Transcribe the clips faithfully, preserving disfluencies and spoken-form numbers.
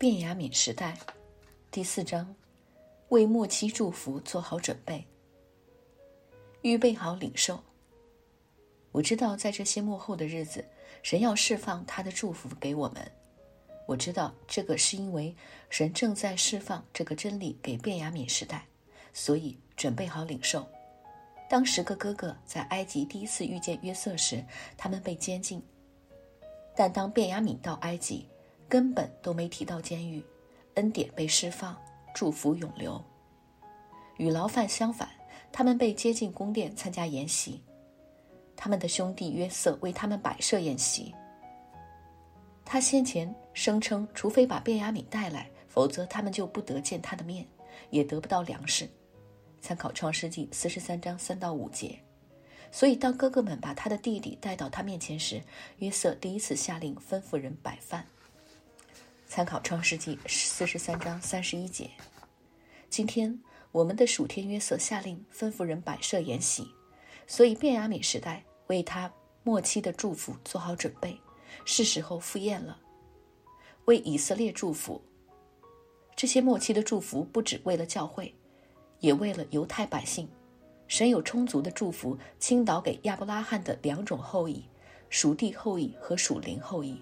便雅悯时代第四章，为末期祝福做好准备，预备好领受。我知道在这些末后的日子，神要释放他的祝福给我们。我知道这个是因为神正在释放这个真理给便雅悯时代，所以准备好领受。当十个哥哥在埃及第一次遇见约瑟时，他们被监禁，但当便雅悯到埃及，根本都没提到监狱，恩典被释放，祝福永留。与牢犯相反，他们被接进宫殿参加筵席，他们的兄弟约瑟为他们摆设宴席。他先前声称，除非把便雅悯带来，否则他们就不得见他的面，也得不到粮食。参考创世纪四十三章三到五节。所以当哥哥们把他的弟弟带到他面前时，约瑟第一次下令吩咐人摆饭。参考创世纪四十三章三十一节。今天我们的属天约瑟下令吩咐人摆设筵席，所以便雅悯时代为他末期的祝福做好准备，是时候赴宴了。为以色列祝福，这些末期的祝福不只为了教会，也为了犹太百姓。神有充足的祝福倾倒给亚伯拉罕的两种后裔，属地后裔和属灵后裔。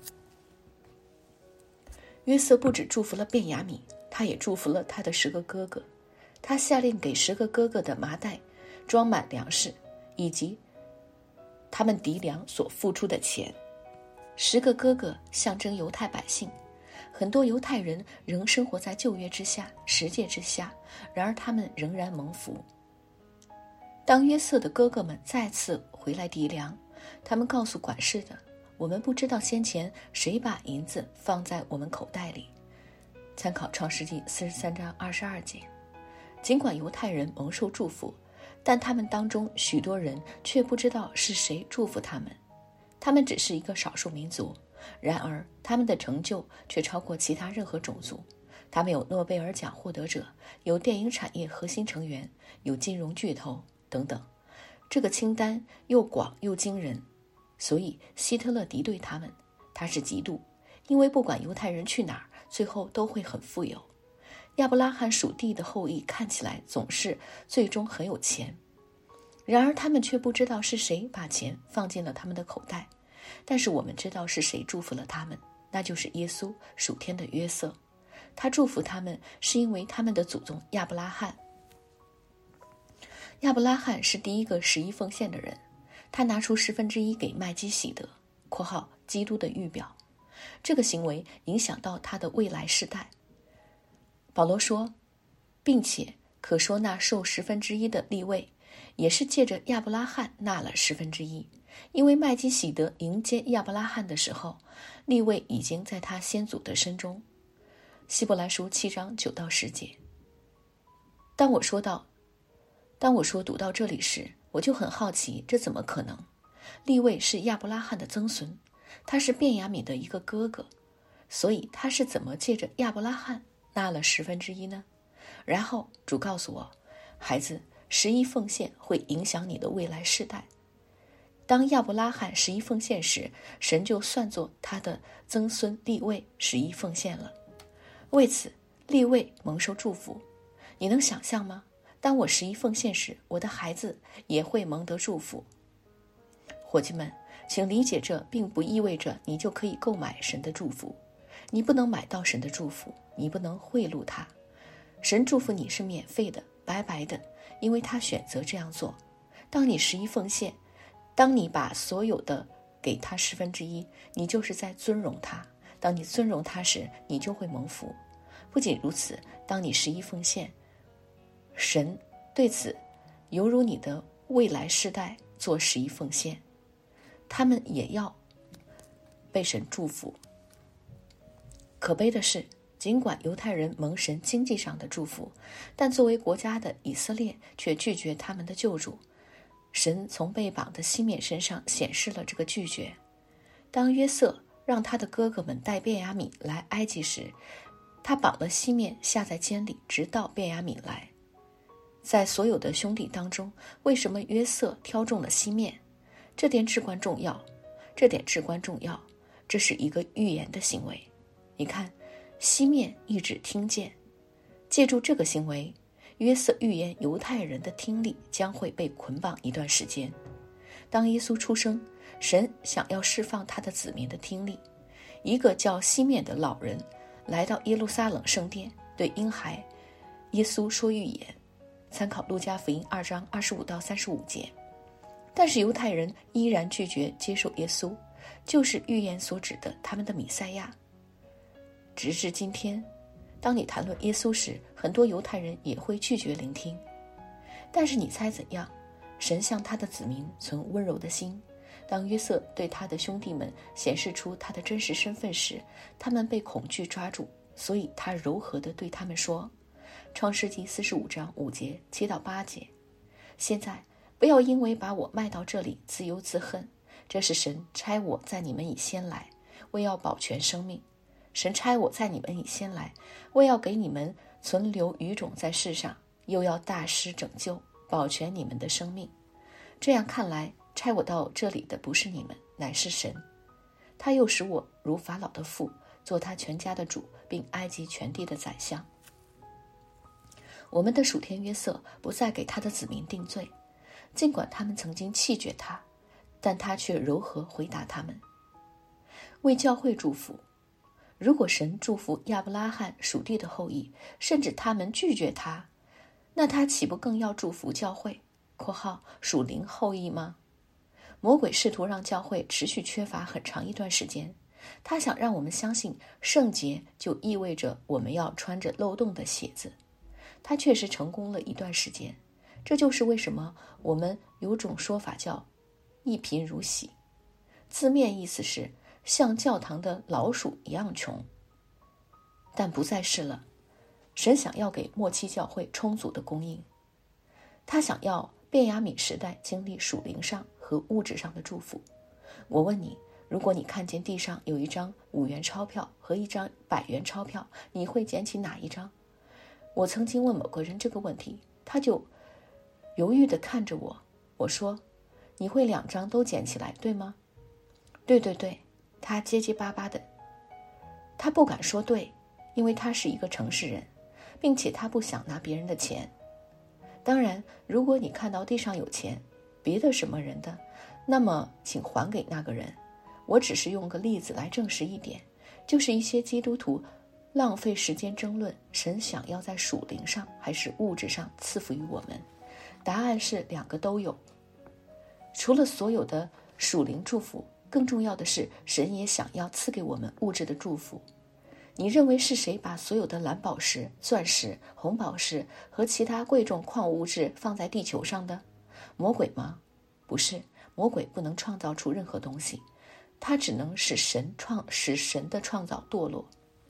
约瑟不只祝福了便雅悯，他也祝福了他的十个哥哥。他下令给十个哥哥的麻袋装满粮食，以及他们籴粮所付出的钱。十个哥哥象征犹太百姓，很多犹太人仍生活在旧约之下、十诫之下，然而他们仍然蒙福。当约瑟的哥哥们再次回来籴粮，他们告诉管事的，我们不知道先前谁把银子放在我们口袋里。参考创世纪四十三章二十二节。尽管犹太人蒙受祝福，但他们当中许多人却不知道是谁祝福他们。他们只是一个少数民族，然而他们的成就却超过其他任何种族。他们有诺贝尔奖获得者，有电影产业核心成员，有金融巨头等等。这个清单又广又惊人，所以希特勒敌对他们，他是嫉妒，因为不管犹太人去哪儿，最后都会很富有。亚伯拉罕属地的后裔看起来总是最终很有钱，然而他们却不知道是谁把钱放进了他们的口袋。但是我们知道是谁祝福了他们，那就是耶稣，属天的约瑟。他祝福他们是因为他们的祖宗亚伯拉罕。亚伯拉罕是第一个十一奉献的人，他拿出十分之一给麦基洗德（括号基督的预表）。这个行为影响到他的未来世代。保罗说，并且可说那受十分之一的利未，也是借着亚伯拉罕纳了十分之一，因为麦基洗德迎接亚伯拉罕的时候，利未已经在他先祖的身中。希伯来书七章九到十节。当我说到，当我说读到这里时，我就很好奇，这怎么可能？利未是亚伯拉罕的曾孙，他是便雅悯的一个哥哥，所以他是怎么借着亚伯拉罕纳了十分之一呢？然后主告诉我，孩子，十一奉献会影响你的未来世代。当亚伯拉罕十一奉献时，神就算作他的曾孙利未十一奉献了。为此，利未蒙受祝福。你能想象吗？当我十一奉献时，我的孩子也会蒙得祝福。伙计们，请理解，这并不意味着你就可以购买神的祝福。你不能买到神的祝福，你不能贿赂他。神祝福你是免费的，白白的，因为他选择这样做。当你十一奉献，当你把所有的给他十分之一，你就是在尊荣他。当你尊荣他时，你就会蒙福。不仅如此，当你十一奉献，神对此犹如你的未来世代做十一奉献，他们也要被神祝福。可悲的是，尽管犹太人蒙神经济上的祝福，但作为国家的以色列却拒绝他们的救主。神从被绑的西缅身上显示了这个拒绝。当约瑟让他的哥哥们带便雅悯来埃及时，他绑了西缅下在监里，直到便雅悯来。在所有的兄弟当中，为什么约瑟挑中了西缅？这点至关重要，这点至关重要，这是一个预言的行为。你看， 西面意指听见。借助这个行为，约瑟预言犹太人的听力将会被捆绑一段时间。当耶稣出生，神想要释放他的子民的听力。一个叫西面的老人来到耶路撒冷圣殿，对婴孩耶稣说预言，参考路加福音二章二十五到三十五节。但是犹太人依然拒绝接受耶稣，就是预言所指的他们的弥赛亚。直至今天，当你谈论耶稣时，很多犹太人也会拒绝聆听。但是你猜怎样？神向他的子民存温柔的心。当约瑟对他的兄弟们显示出他的真实身份时，他们被恐惧抓住，所以他柔和地对他们说，创世纪四十五章五节七到八节，现在不要因为把我卖到这里自忧自恨，这是神差我在你们以先来，为要保全生命。神差我在你们以先来，为要给你们存留余种在世上，又要大施拯救，保全你们的生命。这样看来，差我到这里的不是你们，乃是神。他又使我如法老的父，做他全家的主，并埃及全地的宰相。我们的属天约瑟不再给他的子民定罪，尽管他们曾经弃绝他，但他却柔和回答他们。为教会祝福。如果神祝福亚伯拉罕属地的后裔，甚至他们拒绝他，那他岂不更要祝福教会（括号属灵后裔）吗？魔鬼试图让教会持续缺乏很长一段时间，他想让我们相信圣洁就意味着我们要穿着漏洞的鞋子。他确实成功了一段时间，这就是为什么我们有种说法叫一贫如洗，字面意思是像教堂的老鼠一样穷，但不再是了。神想要给末期教会充足的供应，他想要便雅悯时代经历属灵上和物质上的祝福。我问你，如果你看见地上有一张五元钞票和一张百元钞票，你会捡起哪一张？我曾经问某个人这个问题，他就犹豫地看着我。我说，你会两张都捡起来，对吗？对对对，他结结巴巴的。他不敢说对，因为他是一个诚实人，并且他不想拿别人的钱。当然，如果你看到地上有钱，别的什么人的，那么请还给那个人。我只是用个例子来证实一点，就是一些基督徒浪费时间争论神想要在属灵上还是物质上赐福于我们。答案是两个都有。除了所有的属灵祝福，更重要的是神也想要赐给我们物质的祝福。你认为是谁把所有的蓝宝石、钻石、红宝石和其他贵重矿物质放在地球上的？魔鬼吗？不是，魔鬼不能创造出任何东西，他只能使神创使神的创造堕落。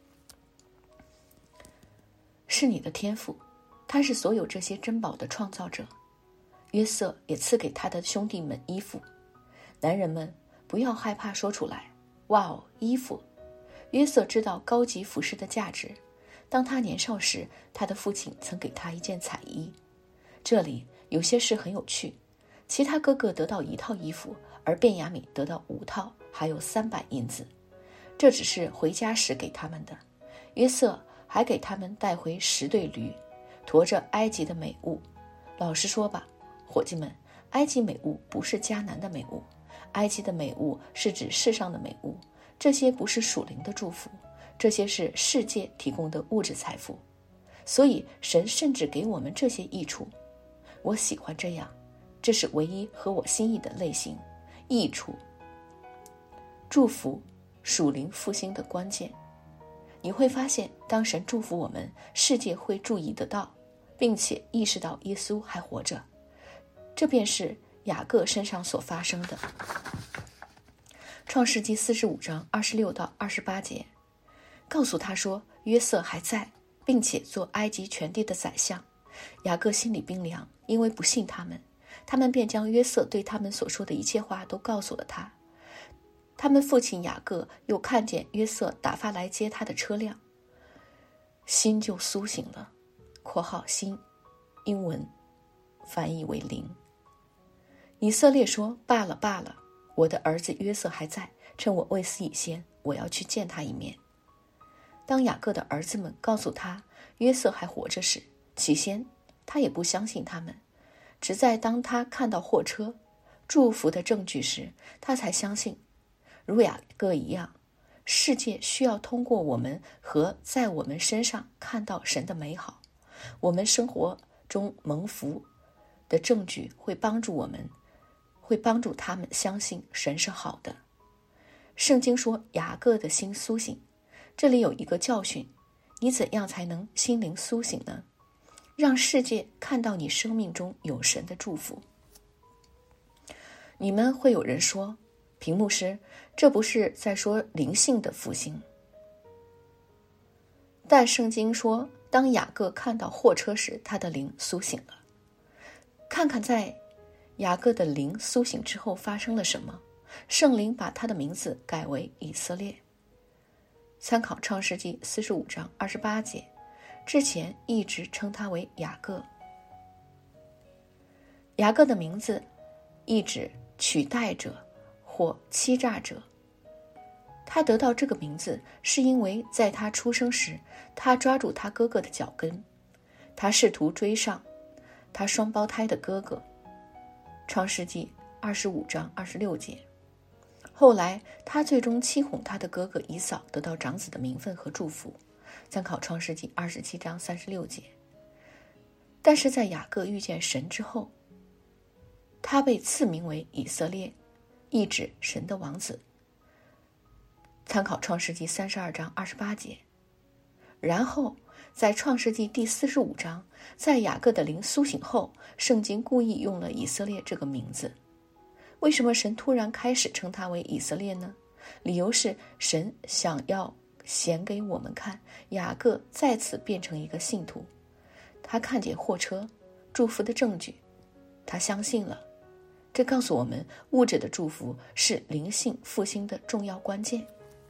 是你的天父，他是所有这些珍宝的创造者。约瑟也赐给他的兄弟们衣服。男人们不要害怕说出来，哇哦，衣服！约瑟知道高级服饰的价值。当他年少时，他的父亲曾给他一件彩衣。这里有些事很有趣，其他哥哥得到一套衣服，而便雅悯得到五套，还有三百银子。这只是回家时给他们的。约瑟还给他们带回十对驴，驮着埃及的美物。老实说吧，伙计们，埃及美物不是迦南的美物，埃及的美物是指世上的美物，这些不是属灵的祝福，这些是世界提供的物质财富。所以神甚至给我们这些益处。我喜欢这样，这是唯一合我心意的类型。益处、祝福、属灵复兴的关键。你会发现，当神祝福我们，世界会注意得到，并且意识到耶稣还活着。这便是雅各身上所发生的。创世纪四十五章二十六到二十八节，告诉他说约瑟还在，并且做埃及全地的宰相。雅各心里冰凉，因为不信他们，他们便将约瑟对他们所说的一切话都告诉了他。他们父亲雅各又看见约瑟打发来接他的车辆，心就苏醒了（括号心英文翻译为灵）。以色列说，罢了罢了，我的儿子约瑟还在，趁我未死以先，我要去见他一面。 当雅各的儿子们告诉他约瑟还活着时，起先他也不相信他们，只在当他看到货车祝福的证据时，他才相信。如雅各一样，世界需要通过我们和在我们身上看到神的美好。我们生活中蒙福的证据会帮助我们，会帮助他们相信神是好的。圣经说雅各的心苏醒，这里有一个教训，你怎样才能心灵苏醒呢？让世界看到你生命中有神的祝福。你们会有人说，平牧师，这不是在说灵性的复兴。但圣经说，当雅各看到货车时，他的灵苏醒了。看看在雅各的灵苏醒之后发生了什么。圣灵把他的名字改为以色列。参考创世纪四十五章二十八节，之前一直称他为雅各。雅各的名字意指取代者或欺诈者。他得到这个名字是因为在他出生时，他抓住他哥哥的脚跟，他试图追上他双胞胎的哥哥。创世纪二十五章二十六节。后来他最终欺哄他的哥哥以扫，得到长子的名分和祝福。参考创世纪二十七章三十六节。但是在雅各遇见神之后，他被赐名为以色列，意指神的王子。参考创世纪三十二章二十八节。然后在创世纪第四十五章，在雅各的灵苏醒后，圣经故意用了以色列这个名字。为什么神突然开始称他为以色列呢？理由是神想要显给我们看，雅各再次变成一个信徒。他看见货车祝福的证据，他相信了。这告诉我们，物质的祝福是灵性复兴的重要关键。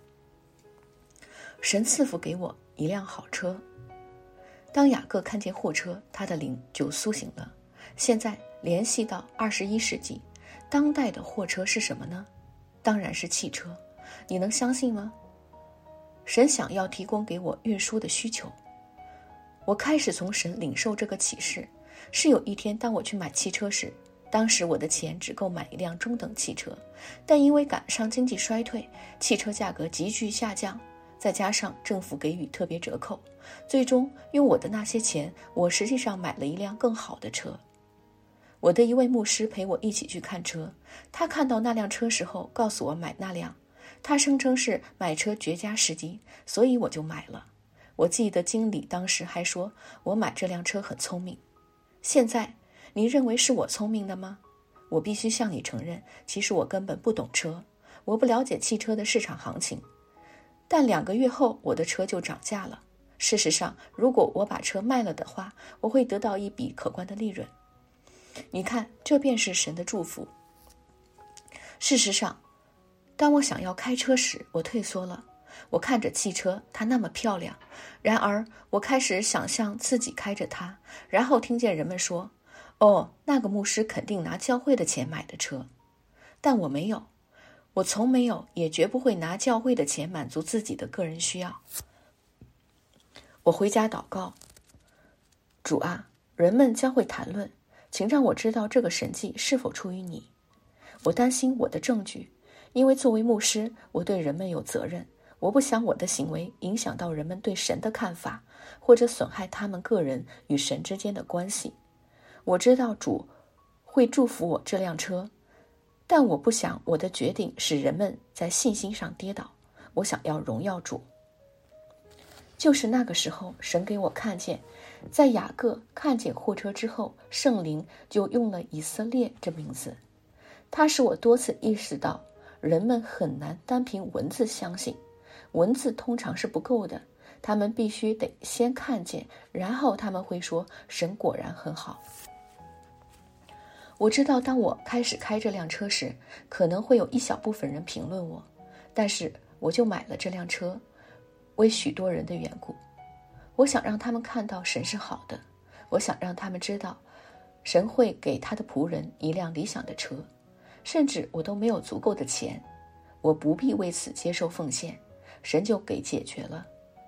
神赐福给我一辆好车。当雅各看见货车，他的灵就苏醒了。现在联系到二十一世纪，当代的货车是什么呢？当然是汽车。你能相信吗？神想要提供给我运输的需求。我开始从神领受这个启示，是有一天当我去买汽车时，当时我的钱只够买一辆中等汽车，但因为赶上经济衰退，汽车价格急剧下降，再加上政府给予特别折扣，最终用我的那些钱，我实际上买了一辆更好的车。我的一位牧师陪我一起去看车，他看到那辆车时候告诉我买那辆，他声称是买车绝佳时机，所以我就买了。我记得经理当时还说我买这辆车很聪明。现在你认为是我聪明的吗？我必须向你承认，其实我根本不懂车，我不了解汽车的市场行情。但两个月后我的车就涨价了。事实上，如果我把车卖了的话，我会得到一笔可观的利润。你看，这便是神的祝福。事实上，当我想要开车时，我退缩了。我看着汽车，它那么漂亮，然而我开始想象自己开着它，然后听见人们说，哦，那个牧师肯定拿教会的钱买的车。但我没有，我从没有，也绝不会拿教会的钱满足自己的个人需要。我回家祷告，主啊，人们将会谈论，请让我知道这个神迹是否出于你。我担心我的证据，因为作为牧师，我对人们有责任。我不想我的行为影响到人们对神的看法，或者损害他们个人与神之间的关系。我知道主会祝福我这辆车，但我不想我的决定使人们在信心上跌倒。我想要荣耀主。就是那个时候，神给我看见，在雅各看见货车之后，圣灵就用了以色列这名字。它使我多次意识到，人们很难单凭文字相信，文字通常是不够的，他们必须得先看见，然后他们会说神果然很好。我知道当我开始开这辆车时，可能会有一小部分人评论我，但是我就买了这辆车，为许多人的缘故。我想让他们看到神是好的，我想让他们知道神会给他的仆人一辆理想的车，甚至我都没有足够的钱，我不必为此接受奉献，神就给解决了。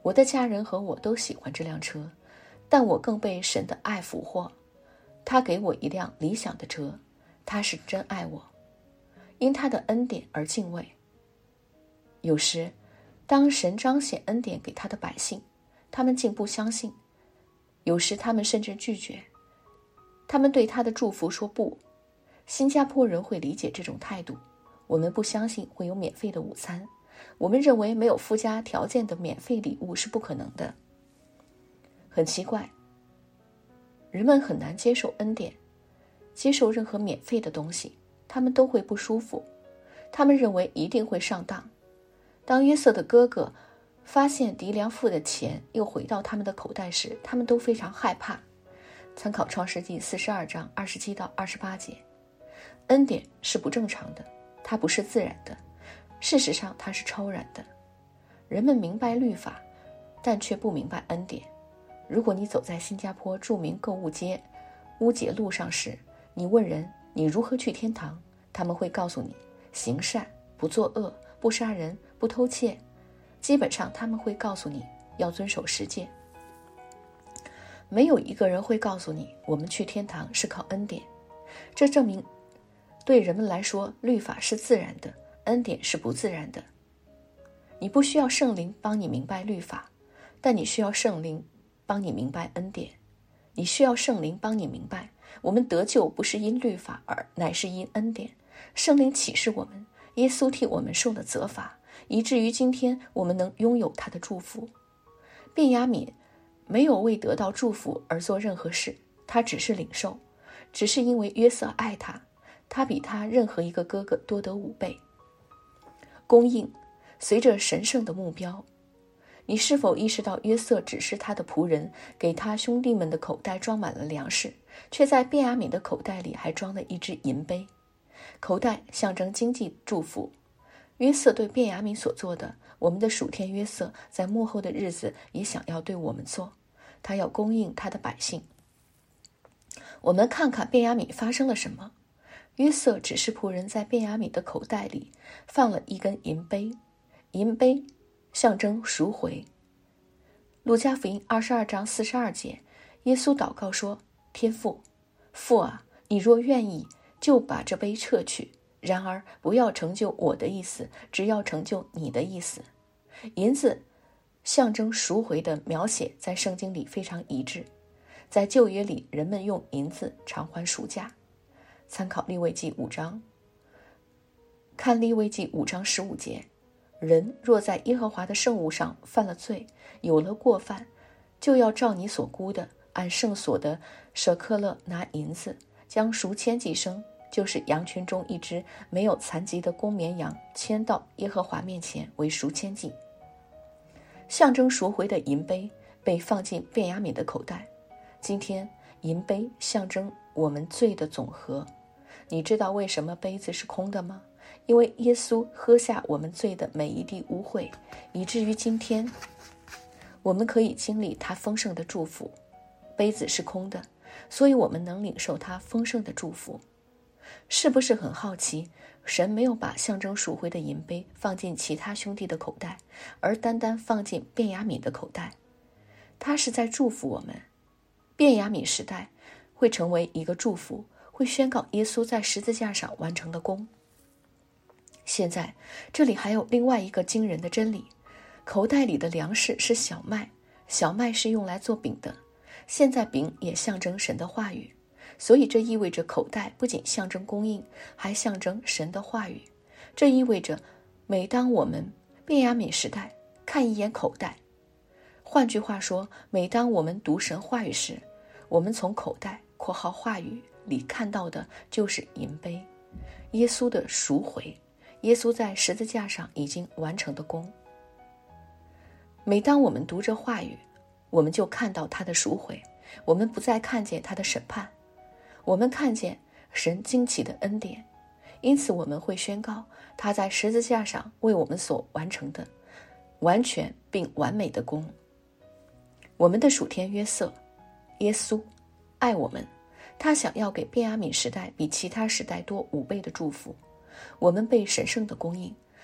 我的家人和我都喜欢这辆车，但我更被神的爱俘获。他给我一辆理想的车，他是真爱我，因他的恩典而敬畏。有时，当神彰显恩典给他的百姓，他们竟不相信，有时他们甚至拒绝，他们对他的祝福说不。新加坡人会理解这种态度，我们不相信会有免费的午餐，我们认为没有附加条件的免费礼物是不可能的。很奇怪，人们很难接受恩典，接受任何免费的东西，他们都会不舒服，他们认为一定会上当。当约瑟的哥哥发现迪良付的钱又回到他们的口袋时，他们都非常害怕。参考创世纪四十二章二十七到二十八节。恩典是不正常的，它不是自然的，事实上它是超然的。人们明白律法，但却不明白恩典。如果你走在新加坡著名购物街乌节路上时，你问人你如何去天堂，他们会告诉你行善，不作恶，不杀人，不偷窃。基本上他们会告诉你要遵守十诫。没有一个人会告诉你我们去天堂是靠恩典。这证明对人们来说，律法是自然的，恩典是不自然的。你不需要圣灵帮你明白律法，但你需要圣灵帮你明白恩典。你需要圣灵帮你明白，我们得救不是因律法，而乃是因恩典。圣灵启示我们，耶稣替我们受了责罚，以至于今天我们能拥有他的祝福。便雅悯没有为得到祝福而做任何事，他只是领受，只是因为约瑟爱他，他比他任何一个哥哥多得五倍。供应随着神圣的目标。你是否意识到约瑟只是他的仆人，给他兄弟们的口袋装满了粮食，却在便雅悯的口袋里还装了一只银杯。口袋象征经济祝福。约瑟对便雅悯所做的，我们的属天约瑟在末后的日子也想要对我们做，他要供应他的百姓。我们看看便雅悯发生了什么。约瑟只是仆人在便雅悯的口袋里放了一根银杯，银杯象征赎回。路加福音二十二章四十二节，耶稣祷告说：天父，父啊，你若愿意，就把这杯撤去，然而不要成就我的意思，只要成就你的意思。银子象征赎回的描写在圣经里非常一致，在旧约里人们用银子偿还赎价。参考利未记五章，看利未记五章十五节，人若在耶和华的圣物上犯了罪，有了过犯，就要照你所估的，按圣所的舍克勒拿银子，将赎千祭牲，就是羊群中一只没有残疾的公绵羊，牵到耶和华面前为赎千祭。象征赎回的银杯被放进便雅悯的口袋。今天银杯象征我们罪的总和。你知道为什么杯子是空的吗？因为耶稣喝下我们罪的每一滴污秽，以至于今天我们可以经历他丰盛的祝福。杯子是空的，所以我们能领受他丰盛的祝福。是不是很好奇，神没有把象征赎回的银杯放进其他兄弟的口袋，而单单放进便雅悯的口袋？他是在祝福我们。便雅悯时代会成为一个祝福，会宣告耶稣在十字架上完成的功。现在这里还有另外一个惊人的真理，口袋里的粮食是小麦，小麦是用来做饼的，现在饼也象征神的话语，所以这意味着口袋不仅象征供应，还象征神的话语。这意味着每当我们便雅悯时代看一眼口袋，换句话说，每当我们读神话语时，我们从口袋（括号话语）里看到的就是银杯，耶稣的赎回，耶稣在十字架上已经完成的功。每当我们读这话语，我们就看到他的赎回，我们不再看见他的审判，我们看见神惊奇的恩典。因此我们会宣告他在十字架上为我们所完成的完全并完美的功。我们的属天约瑟耶稣爱我们，他想要给便雅悯时代比其他时代多五倍的祝福。我们被神圣的供应，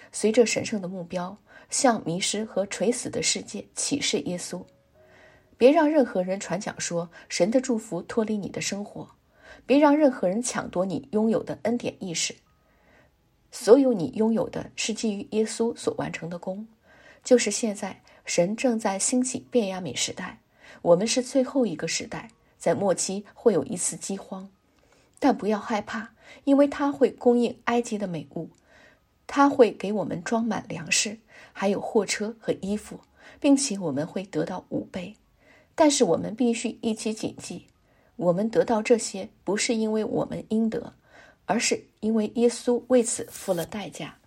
随着神圣的目标，向迷失和垂死的世界启示耶稣。别让任何人传讲说神的祝福脱离你的生活，别让任何人抢夺你拥有的恩典意识。所有你拥有的是基于耶稣所完成的功。就是现在，神正在兴起便雅悯时代，我们是最后一个时代，在末期会有一次饥荒。但不要害怕，因为他会供应埃及的美物，他会给我们装满粮食，还有货车和衣服，并且我们会得到五倍。但是我们必须一起谨记，我们得到这些不是因为我们应得，而是因为耶稣为此付了代价。